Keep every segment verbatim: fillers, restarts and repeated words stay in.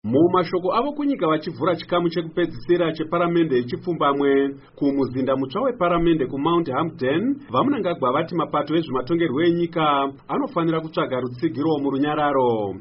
Mumashoko avo kunyika vachivhura chikamu chekupedzisira cheparamende chipfumbamwe kumuzinda mutsva weparamende kuMount Hampden, vamunangagwa vati mapato ezvematongerwo enyika anofanira kutsvaga rutsigiro murunyararo.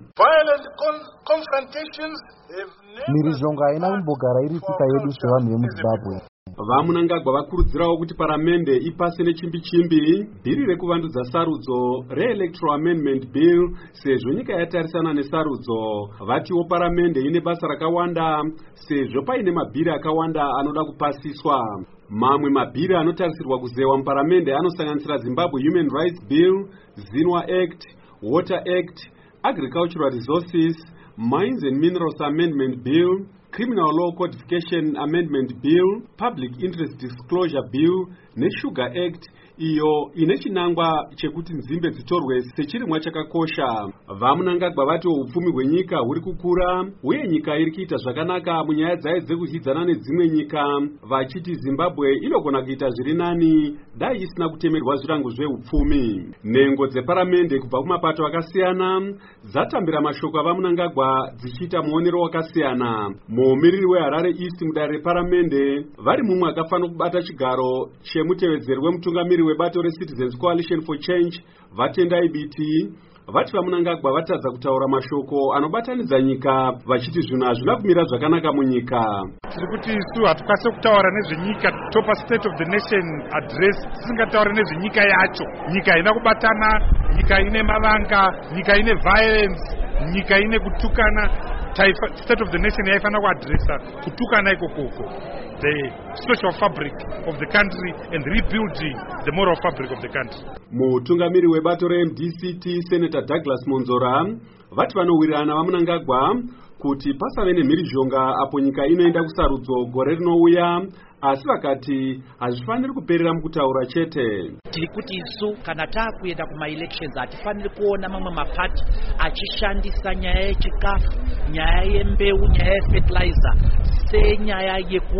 Mirizhonga haina kumbogara iri tsika yedu sevanhu vemuZimbabwe. Vamunangagwa vakurudzirawo kuti paramende ipase nechimbi-chimbi bhiri rekuvandudza sarudzo re-Electoral Amendment Bill sezvo nyika yatarisana nesarudzo. Vatiwo paramende ine basa rakawanda sezvo paine mabhiri akawanda anoda kupasiswa. Mamwe mabhiri anotarisirwa kuzewa muparamende anosanganisira Zimbabwe Human Rights Bill, Zinwa Act, Water Act, Agricultural Resources, Mines and Minerals Amendment Bill, Criminal Law Codification Amendment Bill, Public Interest Disclosure Bill, neSugar Act, iyo ine chinangwa chekuti nzimbe dzitorwe sechirimwa chakakosha. Vamunangagwa vati upfumi hwenyika huri kukura uye nyika iri kuita zvakanaka munyaya dzayo dzekuhidzana nedzimwe nyika, vachiti Zimbabwe inogona kuita zviri nani dai isina kutemerwa zvirango zveupfumi. Nhengo dzeparamende kubva kumapato akasiyana dzatambira mashoko avamunangagwa dzichiita muonero wakasiyana. Mumiriri weHarare East mudare reparamende vari mumwe akafanira kubata chigaro chemutevedzeri wemutungamiri webato reCitizens Coalition for Change vatenda I B T vati vamunangagwa vatadza kutaura mashoko anobatanidza nyika vachiti zvinhu hazvina kumira zvakanaka munyika. Tiri kuti isu hatukwanisi kutaura nezvenyika topa State of the Nation address tisingatauri nezvenyika yacho. Nyika haina kubatana, nyika ine mavanga, nyika ine violence, nyika ine kutukana. State of the Nation yaifanira kuadresa kutukana ikokoko, the social fabric of the country and rebuilding the moral fabric of the country. Mutungamiri webato re-M D C T Senator Douglas Monzora vati vanowirirana vamunangagwa kuti pasave nemhirizhonga apo nyika inoenda kusarudzo gore rinouya, asi vakati hazvifaniri kuperera mukutaura chete. Tiri kuti isu kana taakuenda kuma-elections hatifaniri kuona mamwe mapati achishandisa nyaya yechikafu, nyaya yembeu, nyaya yefertilizer senyaya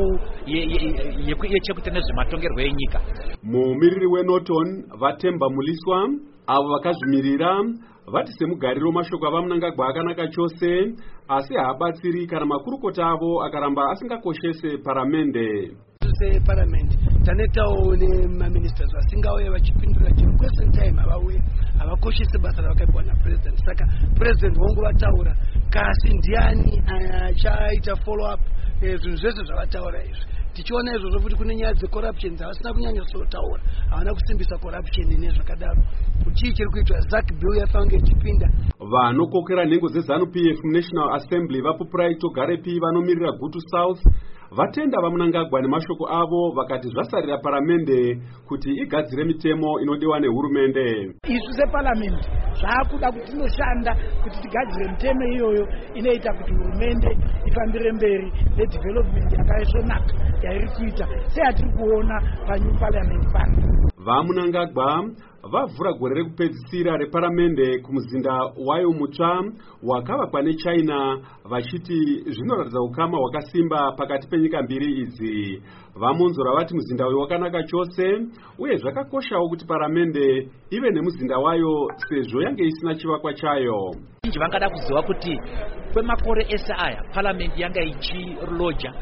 yechekuita nezvematongerwo enyika. Mumiriri weNorton Vatemba Muliswa avo vakazvimirira vati semugariro mashoko avamunangagwa akanaka chose, asi haabatsiri kana makurukota avo akaramba asingakoshese paramende. Parliament tanetawo nemaministers vasingauye vachipindura chiro question time avauye havakoshese basa ravakaipwa napresident. Saka president vongu vataura kasi ndiani achaita follow up zvinhu zvese zvavataura izvi. Tichiona izvozvo kuti kune nyaya dzecorruption dzavasina kunyanya kusotaura, havana kusimbisa corruption nezvakadaro. Kuti chiri kuitwa Z A C bill yafange ichipinda. Vanokokera nhengo zeZANU P F National Assembly vaPupurai Togarepi vanomirira Gutu South vatenda vamunangagwa nemashoko avo vakati zvasarira paramende kuti igadzire mitemo inodiwa nehurumende. Isu separliament zvaakuda kuti tinoshanda kuti tigadzire mitemo iyoyo inoita kuti hurumende ifambire mberi nedevelopment yakaisvonaka yairi kuita seyatiri kuona paNew Parliament Fund. Vamunangagwa vavhura gore rekupedzisira reparamende kumuzinda wayo mutsva wakavakwa neChina vachiti zvinoratidza ukama hwakasimba pakati penyika mbiri idzi. Vamonzora vati muzinda uyu wakanaka chose uye zvakakoshawo kuti paramende ive nemuzinda wayo sezvo yange isina chivakwa chayo. Inji vangada kuziva kuti kwemakore ese aya parliament yanga ichiloja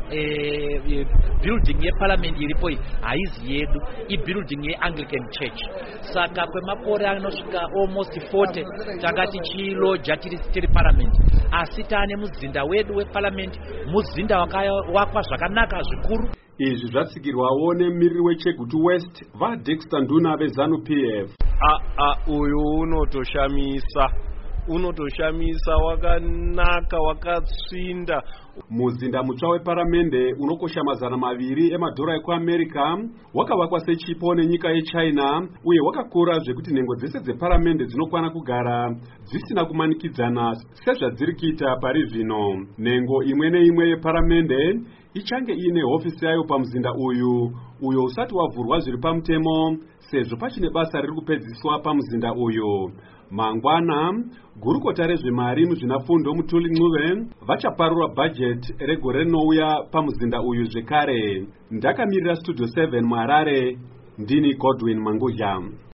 Eh, eh, building ye parliament iripo haizi yedu, I building ye Anglican Church. Saka kwemakore anosvika almost forty takati chiloja tiri tiri parliament, asi taane muzinda wedu weparliament, muzinda wakavakwa zvakanaka zvikuru. Izvi zvatsigirwawo nemumiriri weChegutu West vaDexter Nduna veZANU P F. a a uyu unotoshamisa unotoshamisa wakanaka wakatsvinda. Muzinda mutsva weparamende unokosha mazana maviri emadhora ekuAmerica wakavakwa sechipo nenyika yeChina uye wakakura zvekuti nhengo dzese dzeparamende dzinokwana kugara dzisina kumanikidzana sezvadziri kuita pari zvino. Nhengo imwe neimwe yeparamende ichange iine hofisi yayo pamuzinda uyu uyo usati wavhurwa zviri pamutemo sezvo pachine basa riri kupedziswa pamuzinda uyu. Mangwana gurukota rezvemari muzvinafundo Mutuli Ncube vachaparura budget regore rinouya pamuzinda uyu zvekare. Ndakamirira Studio seven muHarare, ndini Godwin Mangudya.